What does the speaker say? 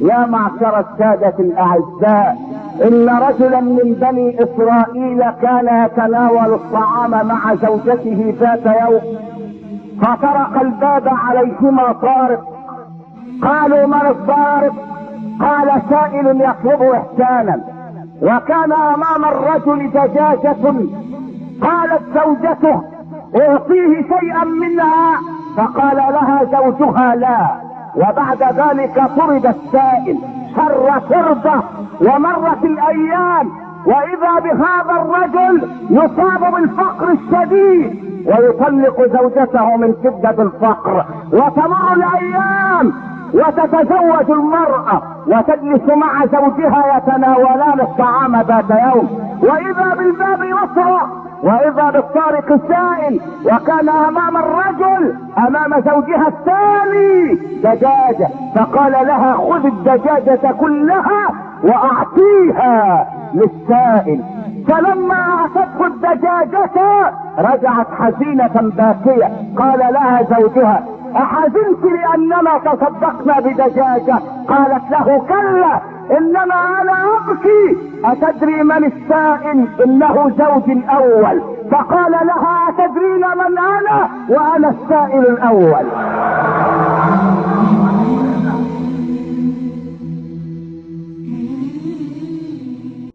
يا معشر السادة الأعزاء، إن رجلا من بني إسرائيل كان يتناول الطعام مع زوجته ذات يوم، فطرق الباب عليهما طارق. قالوا من الطارق؟ قال سائل يطلب إحسانا. وكان أمام الرجل دجاجة، قالت زوجته أعطيه شيئا منها، فقال لها زوجها لا. وبعد ذلك طرد السائل شر طرده، ومرت الأيام، وإذا بهذا الرجل يصاب بالفقر الشديد ويطلق زوجته من شدة الفقر. وتمر الأيام وتتزوج المرأة وتجلس مع زوجها يتناولان الطعام ذات يوم، وإذا بالباب يطرق، وإذا بالطارق السائل. وكان أمام الرجل أمام زوجها الثاني دجاجة، فقال لها خذ الدجاجة كلها وأعطيها للسائل. فلما أعطته الدجاجة رجعت حزينة باكية. قال لها زوجها أحزنت لأننا تصدقنا بدجاجة؟ قالت له كلا، إنما أنا أبكي. أتدري من السائل؟ إنه زوجي الأول. فقال لها أتدرين من أنا؟ وأنا السائل الأول.